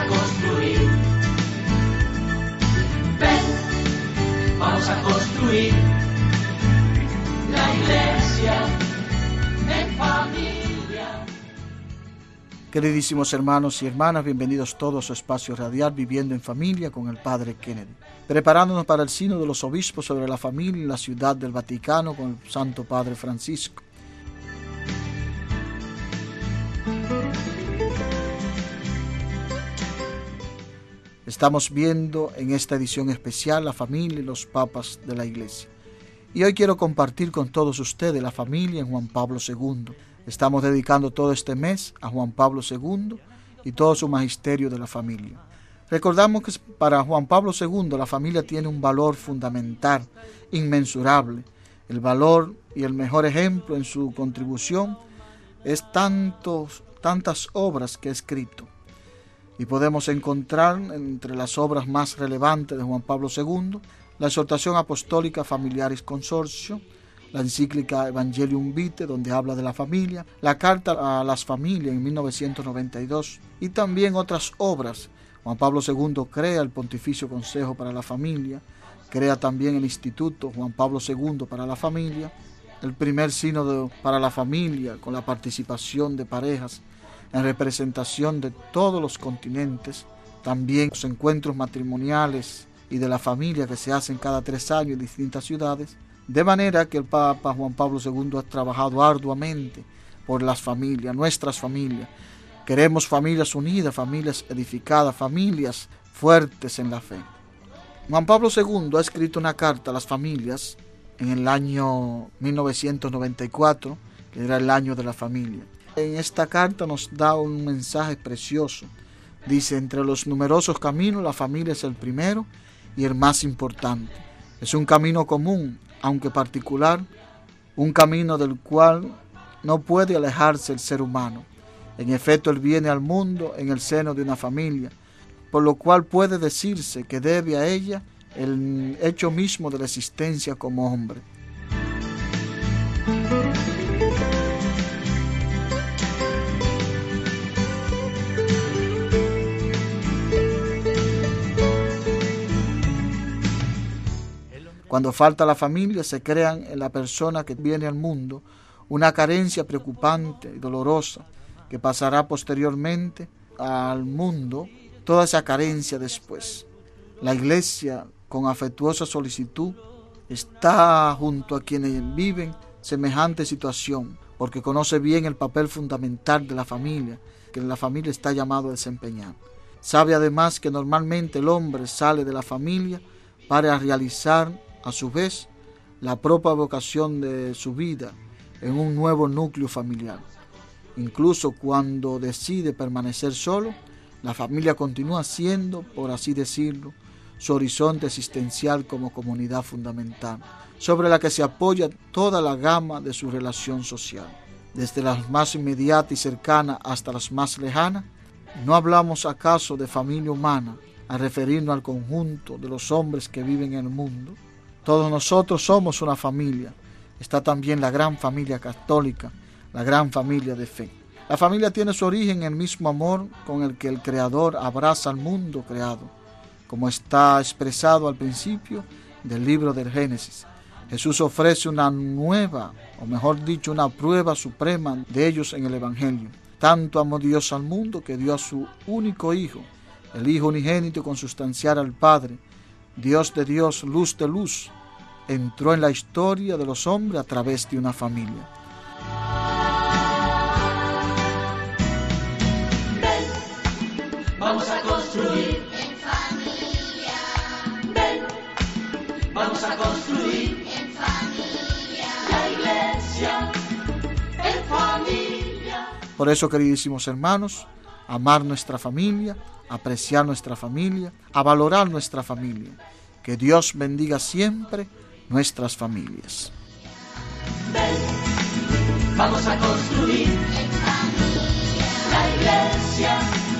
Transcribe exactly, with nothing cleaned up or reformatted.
a construir. Ven, vamos a construir la iglesia en familia. Queridísimos hermanos y hermanas, bienvenidos todos a su espacio radial Viviendo en Familia con el Padre Kennedy. Preparándonos para el Sínodo de los Obispos sobre la familia en la Ciudad del Vaticano con el Santo Padre Francisco. Estamos viendo en esta edición especial la familia y los papas de la Iglesia. Y hoy quiero compartir con todos ustedes la familia en Juan Pablo segundo. Estamos dedicando todo este mes a Juan Pablo segundo y todo su magisterio de la familia. Recordamos que para Juan Pablo segundo la familia tiene un valor fundamental, inmensurable. El valor y el mejor ejemplo en su contribución es tantos, tantas obras que ha escrito. Y podemos encontrar entre las obras más relevantes de Juan Pablo segundo la exhortación apostólica Familiaris Consortio, la encíclica Evangelium Vitae, donde habla de la familia, la carta a las familias en mil novecientos noventa y dos y también otras obras. Juan Pablo segundo crea el Pontificio Consejo para la Familia, crea también el Instituto Juan Pablo segundo para la Familia, el primer sínodo para la familia con la participación de parejas en representación de todos los continentes, también los encuentros matrimoniales y de la familia que se hacen cada tres años en distintas ciudades, de manera que el Papa Juan Pablo segundo ha trabajado arduamente por las familias, nuestras familias. Queremos familias unidas, familias edificadas, familias fuertes en la fe. Juan Pablo segundo ha escrito una carta a las familias en el año mil novecientos noventa y cuatro, que era el año de la familia. En esta carta nos da un mensaje precioso. Dice, entre los numerosos caminos, la familia es el primero y el más importante. Es un camino común, aunque particular, un camino del cual no puede alejarse el ser humano. En efecto, él viene al mundo en el seno de una familia, por lo cual puede decirse que debe a ella el hecho mismo de la existencia como hombre. Cuando falta la familia, se crean en la persona que viene al mundo una carencia preocupante y dolorosa que pasará posteriormente al mundo toda esa carencia después. La Iglesia, con afectuosa solicitud, está junto a quienes viven semejante situación, porque conoce bien el papel fundamental de la familia, que la familia está llamado a desempeñar. Sabe además que normalmente el hombre sale de la familia para realizar a su vez la propia vocación de su vida en un nuevo núcleo familiar. Incluso cuando decide permanecer solo, la familia continúa siendo, por así decirlo, su horizonte existencial como comunidad fundamental, sobre la que se apoya toda la gama de su relación social, desde las más inmediatas y cercanas hasta las más lejanas. ¿No hablamos acaso de familia humana al referirnos al conjunto de los hombres que viven en el mundo? Todos nosotros somos una familia. Está también la gran familia católica, la gran familia de fe. La familia tiene su origen en el mismo amor con el que el Creador abraza al mundo creado, como está expresado al principio del libro del Génesis. Jesús ofrece una nueva, o mejor dicho, una prueba suprema de ellos en el Evangelio. Tanto amó Dios al mundo que dio a su único Hijo, el Hijo unigénito consustancial al Padre, Dios de Dios, luz de luz, entró en la historia de los hombres a través de una familia. Ven, vamos a construir en familia. Ven, vamos a construir en familia. La iglesia en familia. Por eso, queridísimos hermanos, amar nuestra familia, apreciar nuestra familia, a valorar nuestra familia. Que Dios bendiga siempre nuestras familias. Ven, vamos a construir en familia la iglesia